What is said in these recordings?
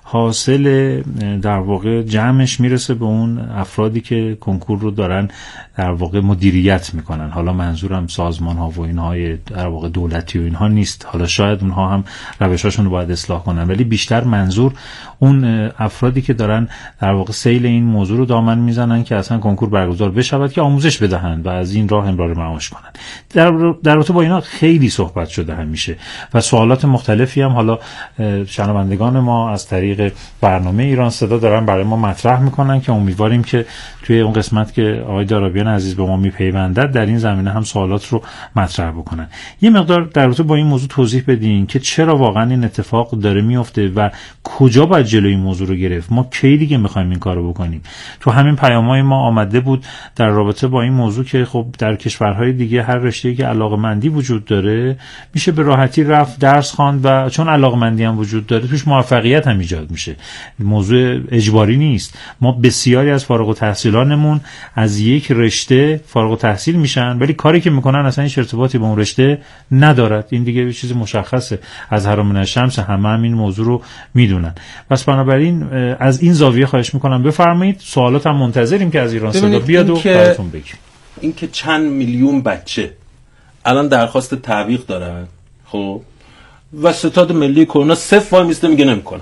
حاصل در واقع جمعش میرسه به اون افرادی که کنکور رو دارن در واقع مدیریت میکنن. حالا منظورم سازمان ها و اینهای در واقع دولتی و اینها نیست، حالا شاید اونها هم روشاشون رو باید اصلاح کنن، ولی بیشتر منظور اون افرادی که دارن در واقع سیل این موضوع رو دامن میزنن که اصلا کنکور برگزار بشود که آموزش بدهند و از این راه امرار معاش کنن. در رابطه با اینا خیلی صحبت شده همیشه و سوالات مختلفی هم حالا شنوندگان ما از طریق برنامه ایران صدا دارن برای ما مطرح میکنن که امیدواریم که توی اون قسمت که آقای دارابیان عزیز به ما میپیوندد در این زمینه هم سوالات رو مطرح بکنن. یه مقدار در رابطه با این موضوع توضیح بدین که چرا واقعا این اتفاق داره میفته و کجا باید جلوی این موضوع رو گرفت. ما کی دیگه میخوایم این کارو بکنیم؟ تو همین پیام‌های ما آمده بود در رابطه با این موضوع که خب در کشورهای دیگه هر رشته‌ای که علاقمندی وجود داره میشه به راحتی رفت درس خواند و چون علاقمندی هم وجود داره توش موفقیت هم ایجاد میشه. موضوع اجباری نیست. ما بسیاری از فارغ التحصیلانمون از یک رشته فارغ التحصیل میشن ولی کاری که میکنن اصلا هیچ ارتباطی با اون رشته ندارد. این دیگه یه چیز مشخصه، از حرام من الشمس، همه این موضوع رو میدونن. پس بنابراین از این زاویه خواهش میکنم بفرمایید. سوالات هم منتظریم که از ایران صدا بیاد و براتون بگیم. این که چند میلیون بچه الان درخواست تعویق دارن، خب و ستاد ملی کرونا صفر وای میسته میگه نمیکنم.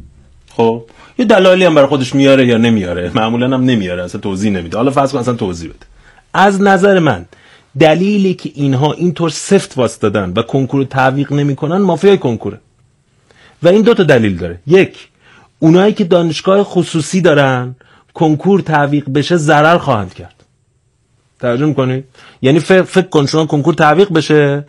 خب یه دلایلی هم برای خودش میاره یا نمیاره، معمولا هم نمیاره، اصلا توضیح نمیده. حالا فرض کن اصلا توضیح بده. از نظر من دلیلی که اینها اینطور سفت واسطادن و کنکور تعویق نمیکنن مافیای کنکوره و این 2 تا دلیل داره. یک، اونایی که دانشگاه خصوصی دارن کنکور تعویق بشه ضرر خواهند کرد. توجه میکنید؟ یعنی فکر کن شما کنکور تعویق بشه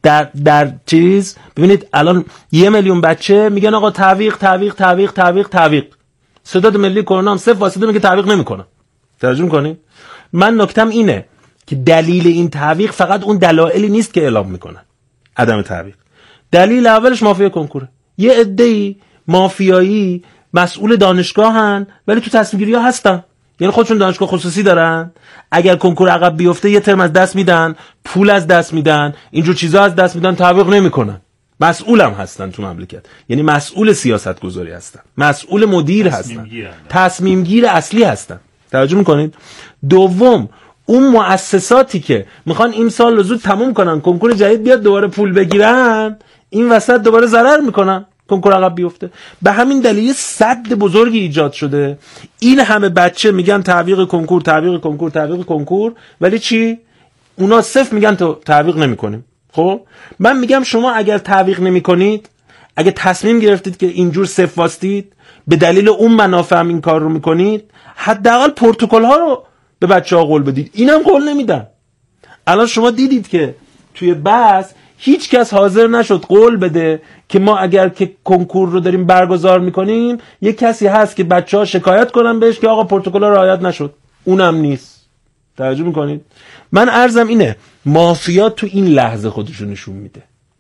در چیز، ببینید الان 1 میلیون بچه میگن آقا تعویق تعویق تعویق تعویق تعویق، ستاد ملی کرونا هم صفر واسطه میگه تعویق نمیکنه. توجه میکنید؟ من نکتم اینه که دلیل این تعویق فقط اون دلایلی نیست که اعلام میکنن عدم تعویق. دلیل اولش مافیا کنکوره. یه عده‌ای مافیایی مسئول دانشگاهن ولی تو تصمیم گیری ها هستن، یعنی خودشون دانشگاه خصوصی دارن، اگر کنکور عقب بیفته یه ترم از دست میدن، پول از دست میدن، اینجور چیزا از دست میدن، تعویق نمیکنن. مسئولم هستن تو مملکت، یعنی مسئول سیاست گذاری هستن، مسئول مدیر هستن، تصمیم گیر اصلی هستن. توجه میکنید؟ دوم، اون مؤسساتی که میخوان این سال زود تموم کنن کنکور جدید بیاد دوباره پول بگیرن، این وسط دوباره ضرر میکنن کنکور عقب بیفته. به همین دلیل سد بزرگی ایجاد شده. این همه بچه میگن تعویق کنکور تعویق کنکور تعویق کنکور، ولی چی؟ اونا صفر میگن تو تعویق نمیکنیم. خب من میگم شما اگر تعویق نمیکنید، اگه تصمیم گرفتید که اینجور صفر واستید به دلیل اون منافع هم این کار رو میکنید، حداقل پروتکل ها رو به بچه‌ها قول بدید. اینم قول نمیدن. الان شما دیدید که توی بحث هیچ کس حاضر نشد قول بده که ما اگر که کنکور رو داریم برگزار میکنیم یک کسی هست که بچه‌ها شکایت کنن بهش که آقا پروتکل رعایت نشد. اونم نیست. توجه میکنید؟ من عرضم اینه، مافیا تو این لحظه خودشو نشون میده.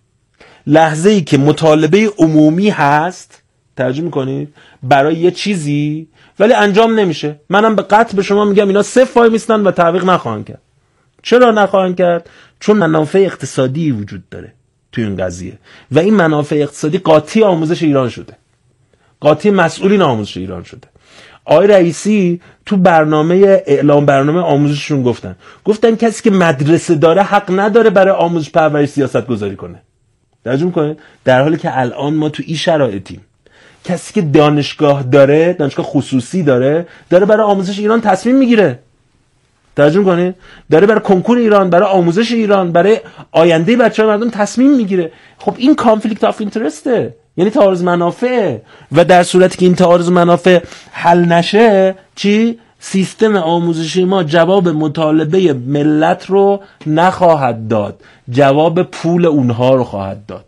لحظه‌ای که مطالبه عمومی هست، توجه میکنید، برای یه چیزی ولی انجام نمیشه. منم به قطع به شما میگم اینا صفر وای میستن و تعویق نخواهند کرد. چرا نخواهند کرد؟ چون منافع اقتصادی وجود داره تو این قضیه و این منافع اقتصادی قاطی آموزش ایران شده، قاطی مسئولین آموزش ایران شده. آقای رئیسی تو اعلام برنامه آموزششون گفتن کسی که مدرسه داره حق نداره برای آموزش پرورش سیاست گذاری کنه. توجه می‌کنید؟ در حالی که الان ما تو این شرایطیم، کسی که دانشگاه داره، دانشگاه خصوصی داره برای آموزش ایران تصمیم میگیره. توجه می‌کنید؟ داره برای کنکور ایران، برای آموزش ایران، برای آینده بچه‌ها مردم تصمیم میگیره. خب این کانفلیکت آف اینترسته، یعنی تعارض منافع. و در صورتی که این تعارض منافع حل نشه، چی؟ سیستم آموزشی ما جواب مطالبه ملت رو نخواهد داد، جواب پول اونها رو خواهد داد.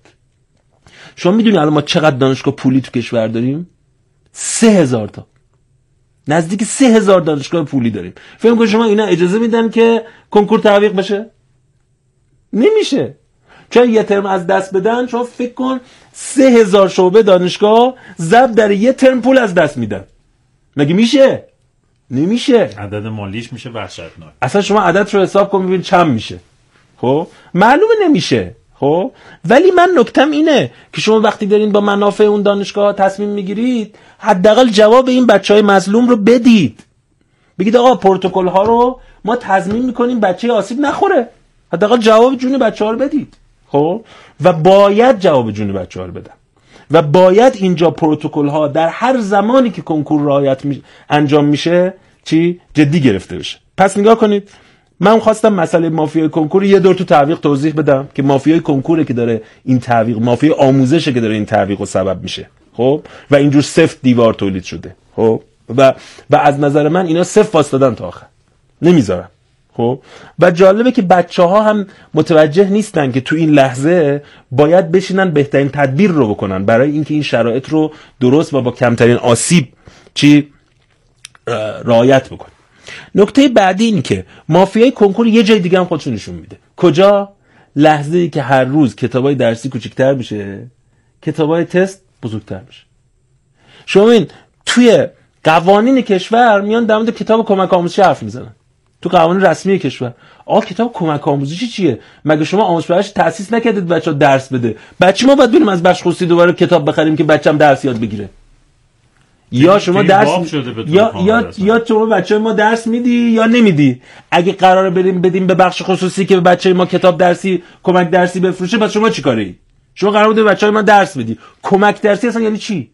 شما میدونی الان ما چقدر دانشگاه پولی تو کشور داریم؟ 3000 تا، نزدیک 3000 دانشگاه پولی داریم. فکر می‌کنید شما اینا اجازه میدن که کنکور تعویق بشه؟ نمیشه. چون یه ترم از دست بدن، شما فکر کن 3000 شعبه دانشگاه ضرب در یه ترم پول از دست میدن. مگه میشه؟ نمیشه. عدد مالیش میشه وحشتناک. اصلا شما عددش رو حساب کن ببین چند میشه. خب معلومه نمیشه. خب خب ولی من نکتم اینه که شما وقتی دارین با منافع اون دانشگاه تصمیم میگیرید حداقل جواب این بچهای مظلوم رو بدید. بگید آقا پروتکل ها رو ما تضمین میکنیم بچه آسیب نخوره. حداقل جواب جون بچه‌ها رو بدید. خب و باید جواب جون بچه‌ها رو بدن و باید اینجا پروتکل ها در هر زمانی که کنکور رعایت انجام میشه چی جدی گرفته بشه. پس نگاه کنید، من خواستم مسئله مافیای کنکور یه دور تو تعویق توضیح بدم که مافیای کنکوره که داره این تعویق، مافیای آموزشه که داره این تعویق و سبب میشه. خب و اینجور سفت دیوار تولید شده. خب و از نظر من اینا صفر واسطادن تا آخر نمیذارن. خب و جالبه که بچه‌ها هم متوجه نیستن که تو این لحظه باید بشینن بهترین تدبیر رو بکنن برای اینکه این شرایط رو درست و با کمترین آسیب رعایت بکنن. نکته بعدی این که مافیای کنکور یه جای دیگه هم خودشون نشون میده. کجا؟ لحظه‌ای که هر روز کتابای درسی کوچیک‌تر میشه، کتابای تست بزرگتر میشه. شما این توی قوانین کشور میان در مورد کتاب کمک آموزشی حرف میزنن. تو قوانین رسمی کشور آقا کتاب کمک آموزشی چیه؟ مگه شما آموزش پرورش تأسیس نکردید بچه‌ها درس بده؟ بچه ما باید بریم از بخش خصوصی دوباره کتاب بخریم که بچه‌م درس یاد بگیره؟ یا شما درس یا شما بچه‌های ما درس میدی یا نمیدی؟ اگه قراره بریم بدیم به بخش خصوصی که به بچه‌های ما کتاب درسی کمک درسی بفروشه، پس شما چیکاری؟ شما قراره بود به بچه‌های ما درس بدی. کمک درسی اصلا یعنی چی؟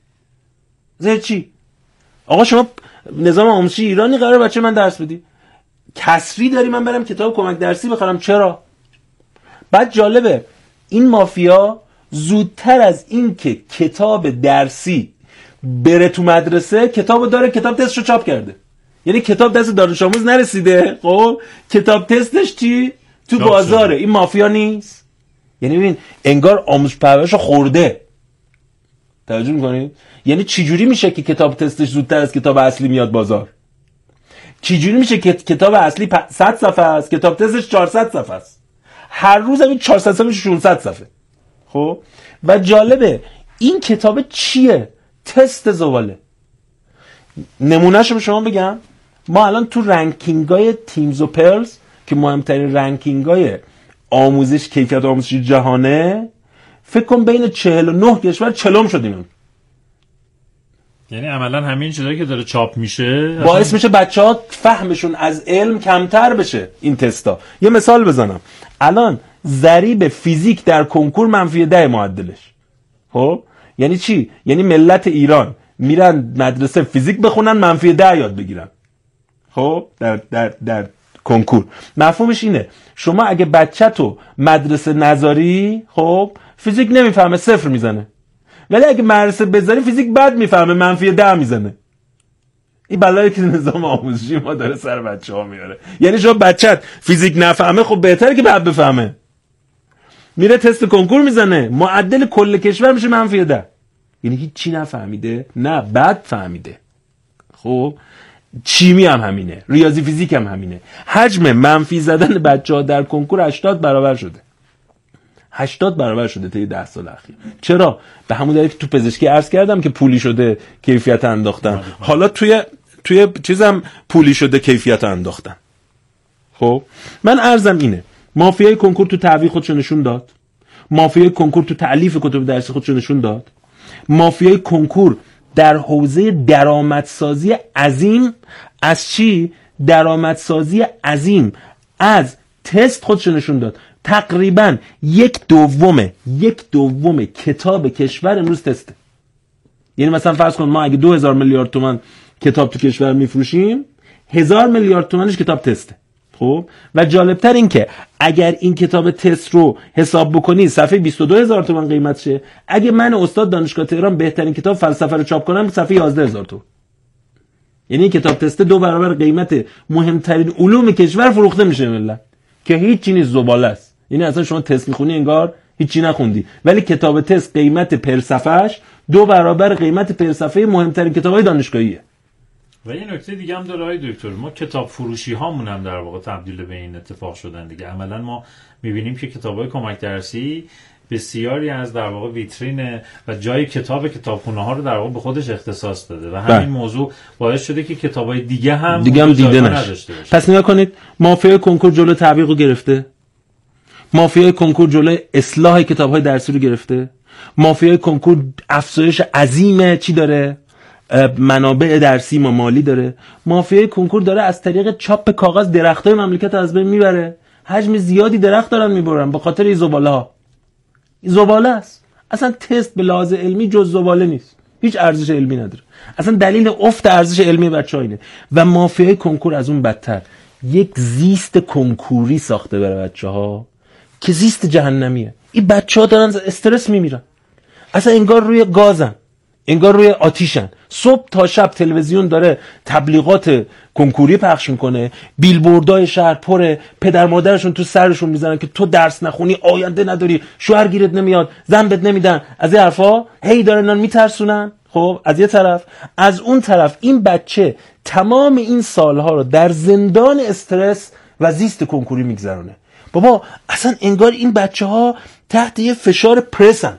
چی؟ آقا شما نظام آموزشی ایرانی قراره بچه من درس بدی؟ کسری داری من برم کتاب کمک درسی بخرم؟ چرا؟ بعد جالبه این مافیا زودتر از این که کتاب درسی بره تو مدرسه کتابو داره، کتاب تستشو چاپ کرده. یعنی کتاب دست دانش آموز نرسیده، خب کتاب تستش چی؟ تو بازاره. این مافیا نیست؟ یعنی ببین انگار آموزش پرورشو خورده. توجه می‌کنید؟ یعنی چجوری میشه که کتاب تستش زودتر از کتاب اصلی میاد بازار؟ چجوری میشه که کتاب اصلی 100 صفحه است، کتاب تستش 400 صفحه است؟ هر روز همین 400 صفحه 600 صفحه. خب و جالبه این کتاب چیه؟ تست زباله. نمونهشو به شما بگم، ما الان تو رنکینگای تیمز و پرلز که مهمترین رنکینگای آموزش کیفیت آموزشی جهانه، فکر کن بین 49 کشور 40م شدیم. یعنی عملا همین چیزایی که داره چاپ میشه باعث میشه بچه‌ها فهمشون از علم کمتر بشه. این تستا یه مثال بزنم، الان ضریب فیزیک در کنکور -10 معدلش. خب یعنی چی؟ یعنی ملت ایران میرن مدرسه فیزیک بخونن -10 یاد بگیرن. خب در کنکور مفهومش اینه شما اگه بچه‌تو مدرسه نذاری، خب فیزیک نمیفهمه، 0 میزنه. ولی اگه مدرسه بذاری فیزیک بد میفهمه، -10 میزنه. این بلایی که نظام آموزشی ما داره سر بچه‌ها میاره. یعنی شما بچت فیزیک نفهمه، خب بهتره که بعد بفهمه. میره تست کنکور میزنه، معدل کل کشور میشه -10. یعنی هیچ چی نفهمیده، نه بد فهمیده. خب شیمی هم همینه، ریاضی فیزیک هم همینه. حجم منفی زدن بچه‌ها در کنکور 80 برابر شده. 80 برابر شده طی 10 سال اخیر. چرا؟ به همون دلیل که تو پزشکی عرض کردم که پولی شده کیفیت انداختن. حالا توی چیزم پولی شده کیفیت انداختن. خب من عرضم اینه، مافیای کنکور تو تعویق خودشو نشون داد. مافیای کنکور تو تألیف کتب درسی خودشو نشون داد. مافیای کنکور در حوزه درآمدسازی عظیم از چی؟ درآمدسازی عظیم از تست خودشو نشون داد. تقریبا 1/2 کتاب کشور امروز تسته. یعنی مثلا فرض کن ما اگه 2000 میلیارد تومان کتاب تو کشور میفروشیم، 1000 میلیارد تومانش کتاب تسته. خب و جالبتر این که اگر این کتاب تست رو حساب بکنی صفحه 22000 تومان قیمتشه، اگه من استاد دانشگاه تهران بهترین کتاب فلسفه رو چاپ کنم صفحه 11000 تومان. یعنی این کتاب تست 2 برابر قیمت مهمترین علوم کشور فروخته میشه ملت، که هیچ چیزی زباله است. یعنی اصلا شما تست میخونی انگار هیچی نخوندی، ولی کتاب تست قیمت پر صفحه‌اش 2 برابر قیمت پر صفحه مهمترین کتاب‌های دانشگاهیه. و یه نکته دیگه هم داره آقای دکتر، ما کتاب فروشی هامون هم در واقع تبدیل به این اتفاق شدن دیگه. عملا ما می‌بینیم که کتاب‌های کمک درسی بسیاری از در واقع ویترین و جای کتابخونه‌ها رو در واقع به خودش اختصاص داده و همین موضوع باعث شده که کتاب‌های دیگه هم دیده نشه. پس نگاه کنید، مافیای کنکور جلو تعویق رو گرفته. مافیای کنکور جلوی اصلاح کتاب‌های درسی رو گرفته. مافیای کنکور افزایش عظیم چی داره؟ منابع درسی و مالی داره. مافیای کنکور داره از طریق چاپ کاغذ درختای مملکت از بین میبره. حجم زیادی درخت دارن میبرن به خاطر این زباله‌ها. زباله است. اصلا تست به لحاظ علمی جز زباله نیست. هیچ ارزش علمی نداره. اصلا دلیل افت ارزش علمی بچه‌ها اینه. و مافیای کنکور از اون بدتر یک زیست کنکوری ساخته برای بچه‌ها که زیست جهنمیه. این بچه‌ها دارن استرس میمیرن. اصلا انگار روی گازن، انگار روی آتیشن. صبح تا شب تلویزیون داره تبلیغات کنکوری پخش میکنه، بیلبوردای شهر پره، پدر مادرشون تو سرشون میزنن که تو درس نخونی آینده نداری، شوهر گیرت نمیاد، زن بهت نمیدن، از این حرفا هی دارن میترسونن. خب از یه طرف، از اون طرف این بچه تمام این سالها رو در زندان استرس و زیست کنکوری میگذرونه. بابا اصلا انگار این بچه‌ها تحت یه فشار پرسن،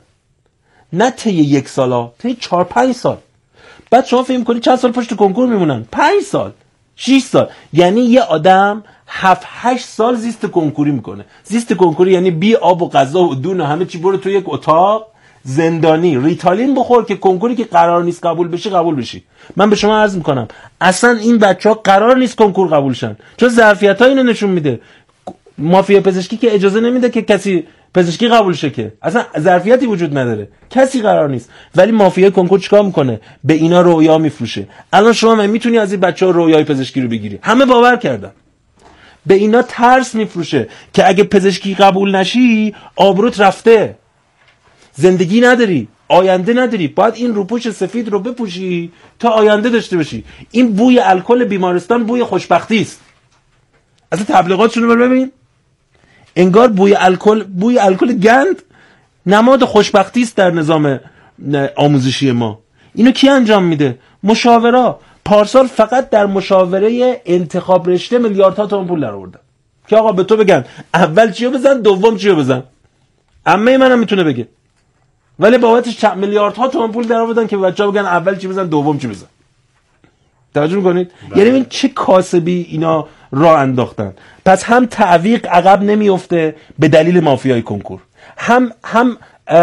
نه طی 1 سال، طی 4-5 سال. بعد شما فکر می‌کنید چند سال پشت کنکور میمونن؟ 5 سال، 6 سال. یعنی یه آدم 7-8 سال زیست کنکوری میکنه. زیست کنکوری یعنی بی آب و غذا و دون و همه چی، برو تو یک اتاق زندانی ریتالین بخور که کنکوری که قرار نیست قبول بشی قبول بشی. من به شما عرض میکنم اصلا این بچه‌ها قرار نیست کنکور قبول شن، چون ظرفیت‌ها اینو نشون میده. مافیا پزشکی که اجازه نمیده که کسی پزشکی قبول شه، که اصلا ظرفیتی وجود نداره، کسی قرار نیست. ولی مافیا کنکور چیکار میکنه؟ به اینا رویا میفروشه. الان شما میتونی از این بچه‌ها رویای پزشکی رو بگیری، همه باور کردن. به اینا ترس میفروشه که اگه پزشکی قبول نشی آبروت رفته، زندگی نداری، آینده نداری، باید این روپوش سفید رو بپوشی تا آینده داشته باشی. این بوی الکل بیمارستان بوی خوشبختی است. اصلا تبلیغاتشون رو ببین، انگار بوی الکل گند نماد خوشبختی است در نظام آموزشی ما. اینو کی انجام میده؟ مشاورا. پارسال فقط در مشاوره انتخاب رشته میلیاردها تومان پول درآوردن که آقا به تو بگن اول چیو بزن دوم چیو بزن. عمه منم میتونه بگه، ولی بابتش میلیاردها تومان پول درآوردن که بچه‌ها بگن اول چی بزن دوم چی بزن. توجه می‌کنید؟ یعنی این چه کاسبی اینا راه انداختن. پس هم تعویق عقب نمیفته به دلیل مافیای کنکور، هم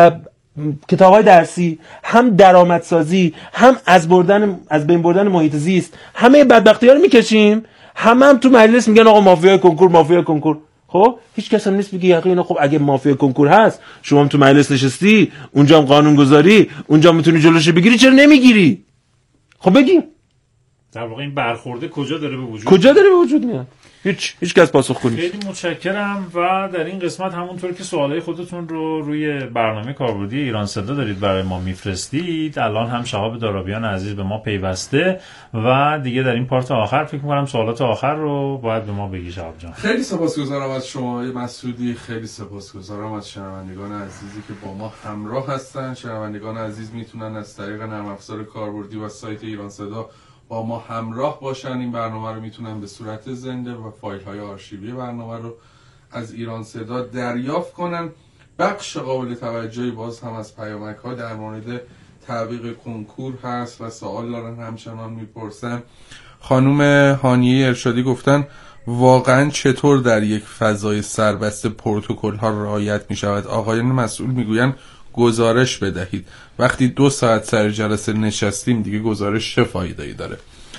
کتاب‌های درسی، هم درآمدسازی، هم از بین بردن محیط زیست. همه بدبختی‌ها رو میکشیم، هم تو مجلس میگن آقا مافیای کنکور. خب هیچ کس هم نیست بگه یقینا خب اگه مافیا کنکور هست، شما هم تو مجلس نشستی، اونجا هم قانون گذاری، اونجا میتونی جلوش بگیری، چرا نمیگیری؟ خب بگی در واقع این برخورده کجا داره به وجود میاد؟ هیچ کس پاسخگو نیست. خیلی متشکرم. و در این قسمت همونطور که سوالای خودتون رو روی برنامه کاربردی ایران صدا دارید برای ما میفرستید، الان هم شهاب دارابیان عزیز به ما پیوسته و دیگه در این پارت آخر فکر می‌کنم سوالات آخر رو باید به ما بگی شهاب جان. خیلی سپاسگزارم از شما مسعودی، خیلی سپاسگزارم از شنوندگان عزیزی که با ما همراه هستن. شنوندگان عزیز میتونن از طریق نرم افزار کاربردی و سایت ایران صدا با ما همراه باشن. این برنامه رو میتونن به صورت زنده و فایل های آرشیوی برنامه رو از ایران صدا دریافت کنن. بخش قابل توجهی باز هم از پیامک ها در مورد تعویق کنکور هست و سوال دارن همچنان میپرسن. خانوم هانیه ارشادی گفتن واقعا چطور در یک فضای سربسته پروتکل ها رعایت می شود؟ آقایان مسئول میگوین گزارش بدهید. وقتی 2 ساعت سر جلسه نشستیم دیگه گزارش چه فایده‌ای داره؟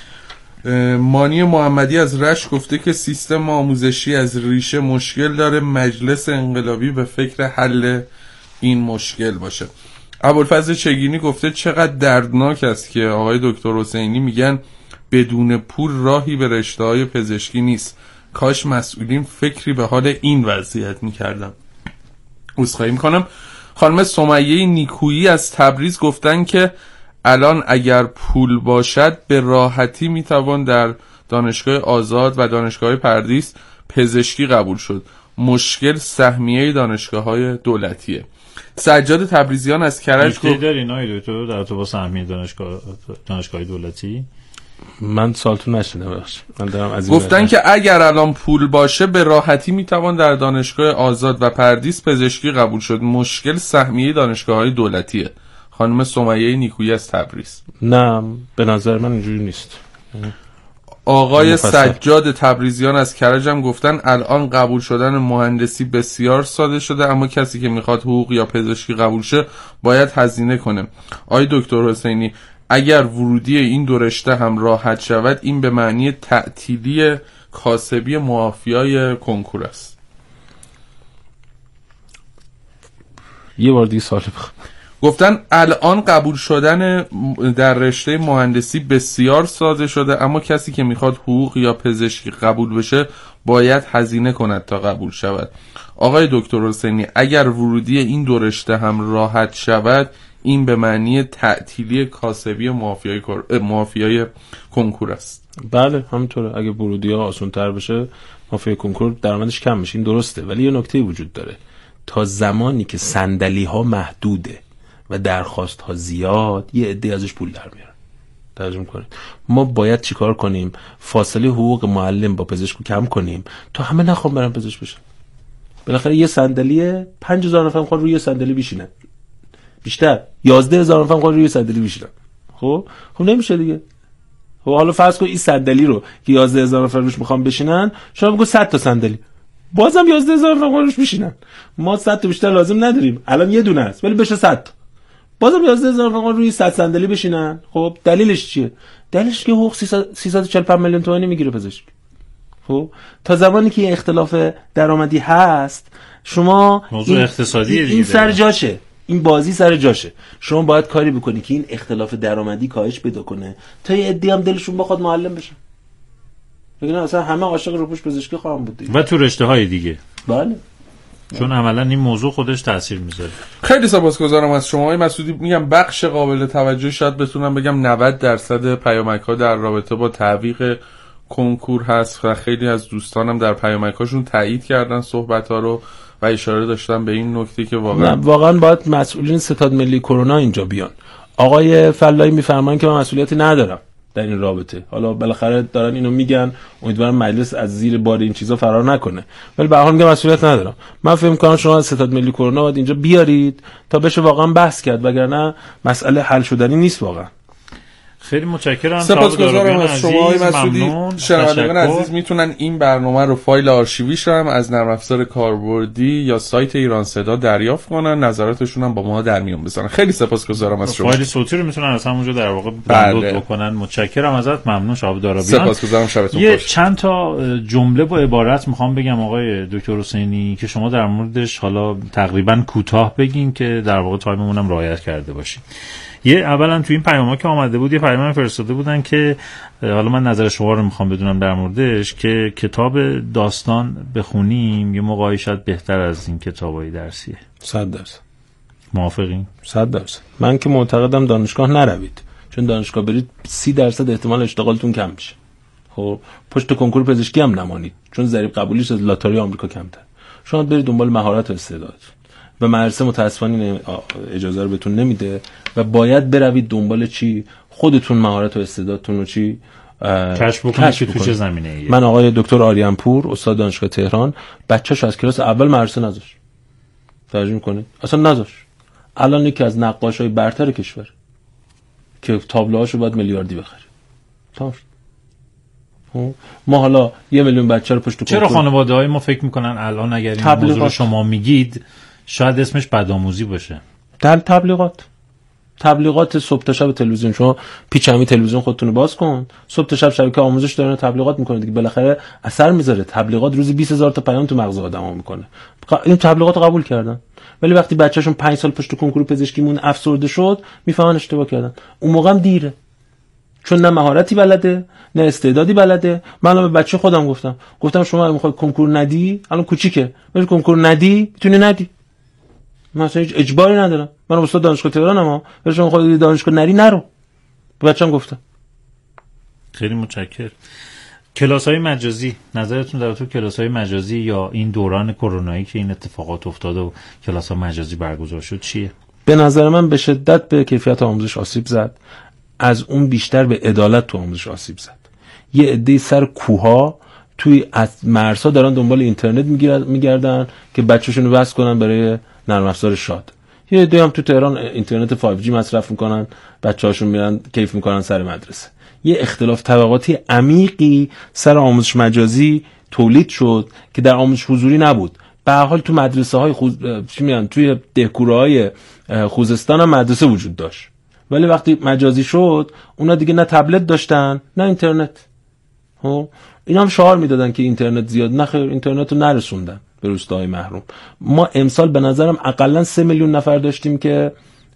مانی محمدی از رشت گفته که سیستم آموزشی از ریشه مشکل داره، مجلس انقلابی به فکر حل این مشکل باشه. ابوالفضل چگینی گفته چقدر دردناک است که آقای دکتر حسینی میگن بدون پول راهی به رشته‌های پزشکی نیست. کاش مسئولین فکری به حال این وضعیت میکردن. عذرخواهی میکنم. خانم سمیه نیکویی از تبریز گفتن که الان اگر پول باشد به راحتی میتوان در دانشگاه آزاد و دانشگاه پردیس پزشکی قبول شد. مشکل سهمیه دانشگاه‌های دولتیه. سجاد تبریزیان از کرج گفت داری نای دکتر در تو با سهمیه دانشگاه دولتی من سالتون نشدم بخش. من دارم از گفتن که اگر الان پول باشه به راحتی میتوان در دانشگاه آزاد و پردیس پزشکی قبول شد. مشکل سهمیه دانشگاه‌های دولتیه. خانم سمیه نیکویی از تبریز. نه به نظر من اینجوری نیست. آقای سجاد تبریزیان از کرج هم گفتن الان قبول شدن مهندسی بسیار ساده شده، اما کسی که میخواد حقوق یا پزشکی قبول شه باید هزینه کنه. آقای دکتر حسینی، اگر ورودی این دو رشته هم راحت شود، این به معنی تعطیلی کاسبی مافیای کنکور است. یه بار دیگه سوال بخوام. گفتن الان قبول شدن در رشته مهندسی بسیار ساده شده، اما کسی که میخواد حقوق یا پزشکی قبول بشه باید هزینه کند تا قبول شود. آقای دکتر حسینی، اگر ورودی این دو رشته هم راحت شود، این به معنی تعطیلی کاسبی مافیای کنکور است. بله همینطوره. اگه ورودی ها آسان تر بشه، مافیای کنکور درآمدش کم میشه. این درسته، ولی یه نکته وجود داره. تا زمانی که صندلی ها محدوده و درخواست ها زیاد، یه عده ازش پول در میارن. ترجمه کنید، ما باید چیکار کنیم؟ فاصله حقوق معلم با پزشک رو کم کنیم تا همه نخوام برن پزشک بشن. بالاخره یه صندلی 5000 نفر میخوان روی صندلی بشینن، بیشتر 11000 نفر میخوان روی صندلی بشینن. خب نمیشه دیگه. خب حالا فرض کن این صندلی رو که 11000 نفر روش میخوان بشینن، شما بگو 100 تا صندلی، بازم 11000 نفر روش بشینن. ما 100 تا بیشتر لازم نداریم، الان یه دونه است ولی بشه 100 تا، بازم 11000 نفر روی 100 صندلی بشینن. خب دلیلش چیه؟ دلیلش که حقوق 345 میلیون تومانی میگیره پزشک. خب تا زمانی که این اختلاف درآمدی هست، شما موضوع اقتصادی این سر جاشه، این بازی سر جاشه. شما باید کاری بکنی که این اختلاف درآمدی کاهش پیدا کنه تا یه عده هم دلشون بخواد معلم بشن. بگن اصلا همه عاشق روپوش پزشکی خواهم بود دیگه. و تو رشته‌های دیگه. بله. چون عملا این موضوع خودش تاثیر میذاره. خیلی سپاسگزارم از شما آقای مسعودی. میگم بخش قابل توجه، شاید بتونم بگم 90% پیامک‌ها در رابطه با تعویق کنکور هست و خیلی از دوستانم در پیامک‌هاشون تایید کردن صحبت‌ها رو و اشاره داشتن به این نکته که واقعا باید مسئولین ستاد ملی کرونا اینجا بیان. آقای فلاحی میفرمایند که من مسئولیتی ندارم در این رابطه. حالا بالاخره دارن اینو میگن، امیدوارم مجلس از زیر بار این چیزا فرار نکنه، ولی به هر حال میگم مسئولیت ندارم. من فکر می‌کنم شما ستاد ملی کرونا باید اینجا بیارید تا بشه واقعا بحث کرد، وگرنه مسئله حل شدنی نیست واقعا. خیلی متشکرم. سپاسگزارم از شما آقای مسعودی. شنوندگان عزیز میتونن این برنامه رو فایل آرشیویش هم از نرم افزار کاربردی یا سایت ایران صدا دریافت کنن، نظراتشون هم با ما در میون بذارن. خیلی سپاسگزارم از شما. فایل صوتی رو میتونن از همونجا در واقع دانلود بکنن. متشکرم ازت. ممنون شهاب دارابیان. سپاسگزارم. شبتون خوش. یه چند تا جمله با عبارت میخوام بگم آقای دکتر حسینی که شما در موردش حالا تقریبا کوتاه بگین که در واقع تایممون هم رعایت کرده باشیم. یه اولا تو این پیام‌ها که اومده بود، یه پیام فرستاده بودن که حالا من نظر شما رو میخوام بدونم در موردش، که کتاب داستان بخونیم یه موقعی شاید بهتر از این کتابای درسیه. 100%. موافقین؟ 100%. من که معتقدم دانشگاه نروید، چون دانشگاه برید 30% احتمال اشتغالتون کم میشه. خب پشت کنکور پزشکی هم نمانید، چون ضریب قبولیش از لاتاری آمریکا کمتر. شما برید دنبال مهارت و استعداد و مدرسه متاسفانه اجازه رو بهتون نمیده و باید بروید دنبال چی؟ خودتون مهارت و استعدادتون رو چی کشف بکنید که تو چه زمینه‌ای. من آقای دکتر آریان پور استاد دانشگاه تهران بچه‌ش از کلاس اول مدرسه نذاشت. ترجمه کنید اصلا نذاشت. الان یکی از نقاشای برتر کشور که تابلوهاشو باید میلیاردی بخره. تمام. ما حالا 1 میلیون بچه رو پشت کنکور. چرا خانواده‌های ما فکر میکنن الان اگر این موضوع رو شما میگید شاید اسمش بدآموزی باشه؟ تبلیغات صبح تا شب تلویزیون. شما پیچمی تلویزیون خودتون رو باز کن، صبح تا شب شبکه آموزش دارن تبلیغات میکنه دیگه، بالاخره اثر میذاره. تبلیغات روزی 20000 تا پیام تو مغز آدم‌ها میکنه. این تبلیغات رو قبول کردن، ولی وقتی بچه‌شون 5 سال پشت کنکور پزشکی مون افسرده شد، میفهمن اشتباه کردن. اون موقع هم دیره، چون نه مهارتی بلده نه استعدادی بلده. من به بچه خودم گفتم شما میخوای کنکور ندی، الان کوچیکه، ولی کنکور ندی میتونی ندی، مثلا هیچ اجباری ندارم. من استاد دانشگاه تهرانم، ولی شما خودت دانشگاه نری نرو. به بچه‌م گفتم. خیلی متشکرم. کلاس‌های مجازی، نظرتون در تو کلاس‌های مجازی یا این دوران کرونایی که این اتفاقات افتاده و کلاس‌های مجازی برگزار شد چیه؟ به نظر من به شدت به کیفیت آموزش آسیب زد، از اون بیشتر به عدالت تو آموزش آسیب زد. یه عده سر کوها توی از مرسا دارن دنبال اینترنت میگردن که بچه‌شون رو بس کنن برای نرم افزار شاد. یه عده هم تو تهران اینترنت 5G مصرف میکنن، بچه‌هاشون میرن کیف میکنن سر مدرسه. یه اختلاف طبقاتی عمیقی سر آموزش مجازی تولید شد که در آموزش حضوری نبود. به هر حال تو مدرسه های توی دهکوره‌های خوزستان هم مدرسه وجود داشت، ولی وقتی مجازی شد اونا دیگه نه تبلت داشتن نه اینترنت. اینا هم شعار میدادن که اینترنت زیاد، نه خیر، اینترنت رو نرسوندن به روستاهای محروم. ما امسال به نظرم اقلا 3 میلیون نفر داشتیم که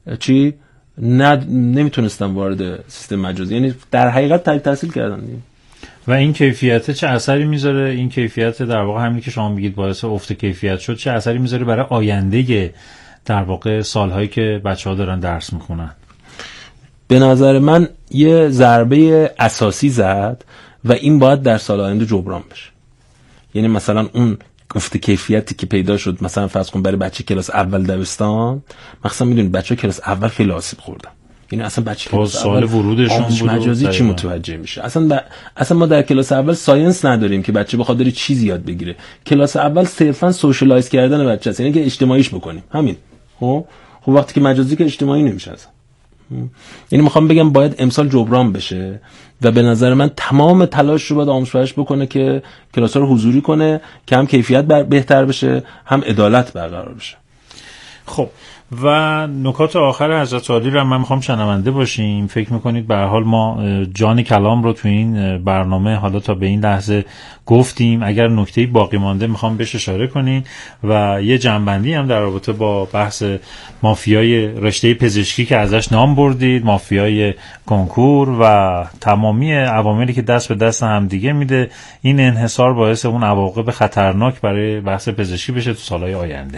نمیتونستن وارد سیستم مجازی، یعنی در حقیقت تحصیل تحصیل کردن. و این کیفیت چه اثری میذاره؟ این کیفیت در واقع همین که شما میگید باعث افت کیفیت شد، چه اثری میذاره برای آینده در واقع سالهایی که بچه‌ها دارن درس میخونن؟ به نظر من یه ضربه اساسی زد و این باید در سال آینده جبران بشه. یعنی مثلا اون افت کیفیتی که پیدا شد، مثلا فرض کن برای بچه کلاس اول دبستان، مثلا میدونید بچه کلاس اول خیلی آسیب خوردن. این اصلا بچه کلاس سال ورودشون بود مجازی چی متوجه میشه؟ اصلا ما در کلاس اول ساینس نداریم که بچه بخواد داره چیزی یاد بگیره. کلاس اول صرفا سوشالایز کردن بچه است، یعنی که اجتماعیش بکنیم، همین. خب وقتی که مجازی که اجتماعی نمیشه اصلا. یعنی میخوام بگم باید امسال جبران بشه و به نظر من تمام تلاش رو باید آموزش پرورش بکنه که کلاس‌ها رو حضوری کنه که هم کیفیت بهتر بشه، هم عدالت برقرار بشه. خب و نکات آخر حضرت عالی رو من میخوام شنونده باشیم. فکر میکنید به هر حال ما جان کلام رو تو این برنامه حالا تا به این لحظه گفتیم؟ اگر نکته‌ای باقی مانده میخوام بهش اشاره کنین و یه جنبندی هم در رابطه با بحث مافیای رشته پزشکی که ازش نام بردید، مافیای کنکور و تمامی عواملی که دست به دست هم دیگه میده، این انحصار باعث اون عواقب خطرناک برای بحث پزشکی بشه تو سالهای آینده.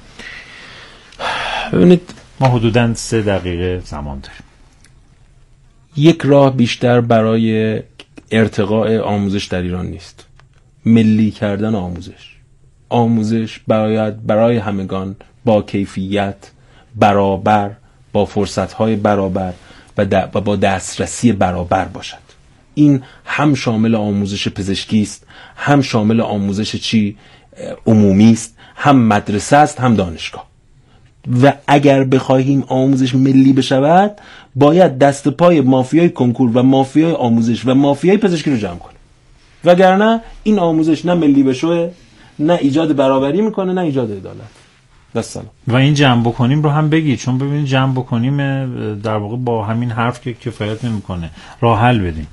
ببینید ما حدوداً 3 دقیقه زمان داریم. یک راه بیشتر برای ارتقاء آموزش در ایران نیست. ملی کردن آموزش برای همگان با کیفیت برابر، با فرصت‌های برابر و با دسترسی برابر باشد. این هم شامل آموزش پزشکی است، هم شامل آموزش عمومی است، هم مدرسه است، هم دانشگاه. و اگر بخواهیم آموزش ملی بشود باید دست پای مافیای کنکور و مافیای آموزش و مافیای پزشکی رو جمع کنیم، وگرنه این آموزش نه ملی بشه، نه ایجاد برابری میکنه، نه ایجاد عدالت. دستم. و این جمع بکنیم رو هم بگید، چون ببینید جمع بکنیم در واقع با همین حرف که کفایت نمیکنه. راه حل بدیم.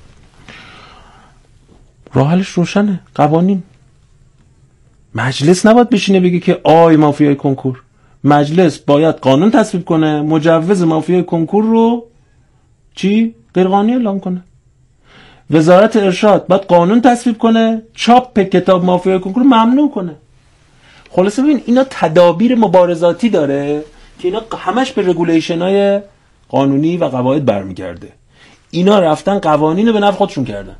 راه حلش روشنه، قوانین. مجلس نباید بشینه بگه که آی مافیای کنکور. مجلس باید قانون تصویب کنه مجوز مافیای کنکور رو غیرقانونی اعلام کنه. وزارت ارشاد باید قانون تصویب کنه چاپ کتاب مافیای کنکور رو ممنوع کنه. خلاصه ببین اینا تدابیر مبارزاتی داره که اینا همش به رگولیشن‌های قانونی و قواعد برمیگرده. اینا رفتن قوانین رو به نفع خودشون کردن.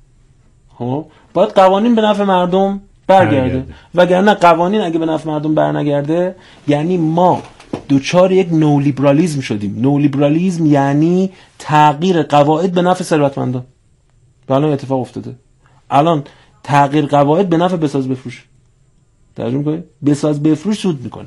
خب باید قوانین به نفع مردم برگرده، وگرنه قوانین اگه به نفع مردم برنگرده یعنی ما دوچار یک نولیبرالیسم شدیم. نولیبرالیسم یعنی تغییر قواعد به نفع ثروتمندان. الان اتفاق افتاده. الان تغییر قواعد به نفع بساز بفروش. ترجمه کنید بساز بفروش سود میکنه.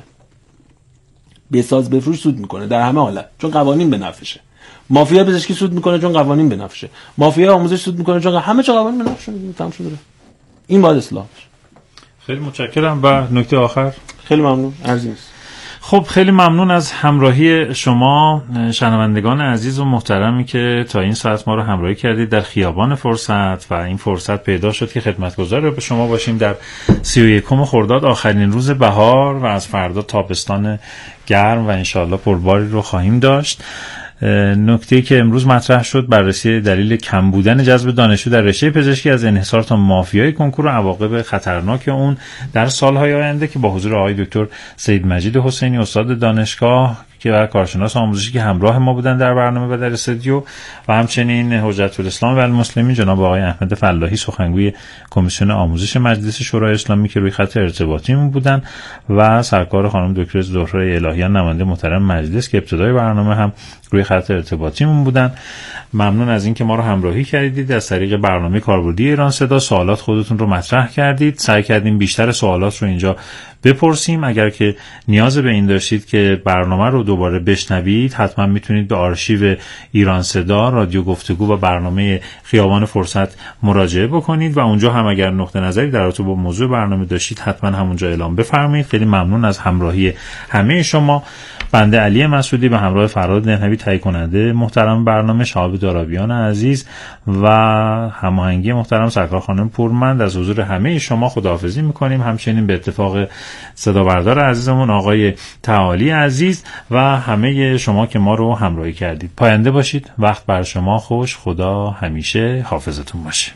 بساز بفروش سود میکنه در همه حالت، چون قوانین به نفعشه. مافیا پزشکی سود میکنه چون قوانین به نفعشه. مافیا آموزش سود میکنه چون همه چی قوانین به نفعشه. تمام شده. این باید اصلاح بشه. خیلی متشکرم. و نکته آخر؟ خیلی ممنون. عرضی است. خب خیلی ممنون از همراهی شما شنوندگان عزیز و محترمی که تا این ساعت ما رو همراهی کردید در خیابان فرصت. و این فرصت پیدا شد که خدمتگزار به شما باشیم در 31 خرداد، آخرین روز بهار، و از فردا تابستان گرم و انشالله پرباری رو خواهیم داشت. نکته‌ای که امروز مطرح شد بررسی دلیل کم بودن جذب دانشجو در رشته پزشکی از انحصار تا مافیای کنکور و عواقب خطرناک اون در سالهای آینده، که با حضور آقای دکتر سید مجید حسینی استاد دانشگاه که کارشناس آموزشی که همراه ما بودن در برنامه و در استودیو، و همچنین حجت الاسلام و المسلمین جناب آقای احمد فلاحی سخنگوی کمیسیون آموزش مجلس شورای اسلامی که روی خط ارتباطیمون بودن، و سرکار خانم دکتر زهره الهیان نماینده محترم مجلس که ابتدای برنامه هم روی خط ارتباطیمون بودن. ممنون از اینکه ما رو همراهی کردید. از طریق برنامه کاربردی ایران صدا سوالات خودتون رو مطرح کردید. سعی کردیم بیشتر سوالات رو اینجا بپرسیم. اگر که نیاز به این داشتید که برنامه رو دوباره بشنوید، حتما میتونید به آرشیو ایران صدا، رادیو گفتگو و برنامه خیابان فرصت مراجعه بکنید و اونجا هم اگر نقطه نظری در رابطه با موضوع برنامه داشتید حتما همونجا اعلام بفرمایید. خیلی ممنون از همراهی همه شما. بنده علی مسعودی به همراه فراد نهوی تهیه کننده محترم برنامه، شهاب دارابیان عزیز و هماهنگی محترم سرکار خانم پورمند از حضور همه شما خداحافظی میکنیم. همچنین به اتفاق صدا بردار عزیزمون آقای تعالی عزیز و همه شما که ما رو همراهی کردید. پاینده باشید. وقت بر شما خوش. خدا همیشه حافظتون باشه.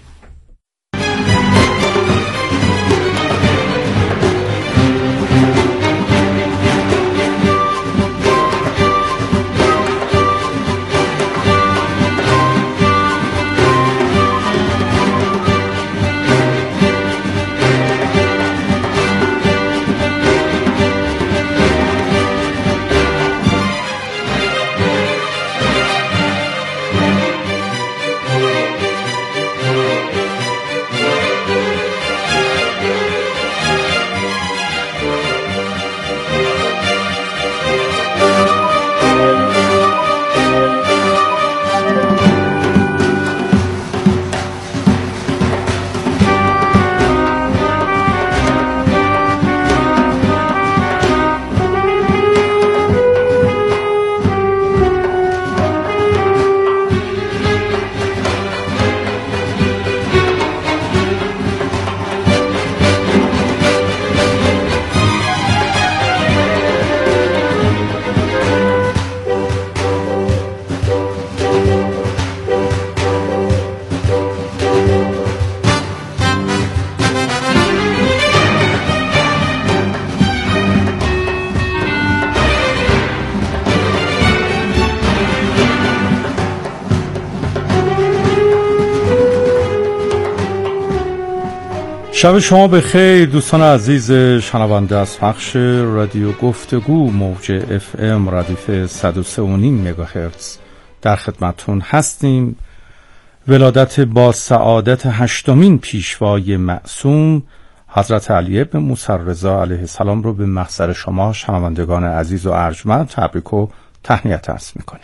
شب شما به خیر دوستان عزیز شنونده از پخش رادیو گفتگو موج FM ردیف 103.5 مگاهرتز در خدمتتون هستیم. ولادت با سعادت 8مین پیشوای معصوم حضرت علی بن موسی رضا علیه السلام رو به محضر شما شنوندگان عزیز و ارجمند تبریک و تهنیت عرض می‌کنیم.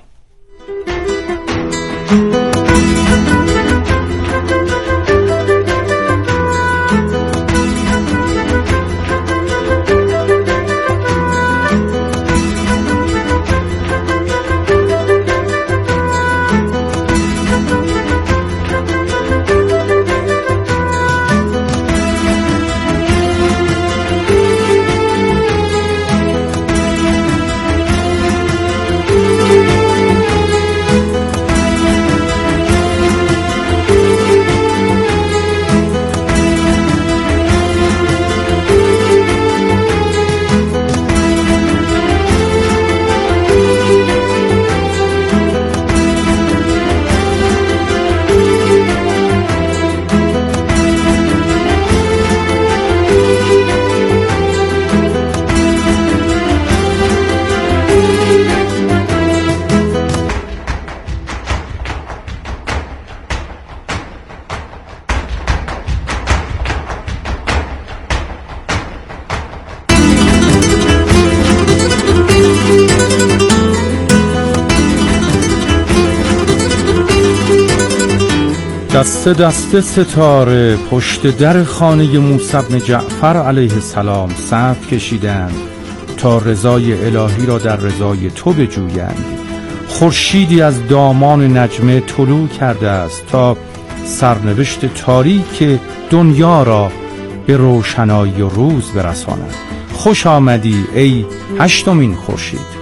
دسته دسته ستاره پشت در خانه موسی بن جعفر علیه السلام صف کشیدند تا رضای الهی را در رضای تو بجویند. خورشیدی از دامان نجمه طلوع کرده است تا سرنوشت تاریک دنیا را به روشنایی و روز برساند. خوش آمدی ای 8مین خورشید.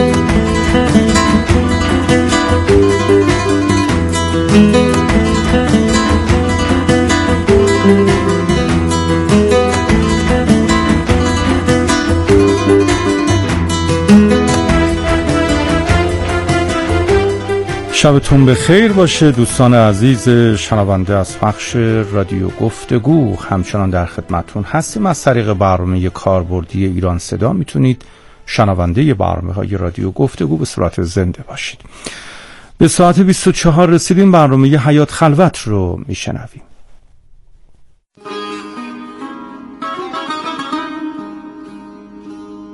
شبتون به خیر باشه دوستان عزیز شنونده از پخش رادیو گفتگو. همچنان در خدمتون هستیم. از طریق برنامه کاربردی ایران صدا میتونید شنونده برنامه‌های رادیو گفتگو به صورت زنده باشید. به ساعت 24 رسیدیم. برنامه حیات خلوت رو میشنویم.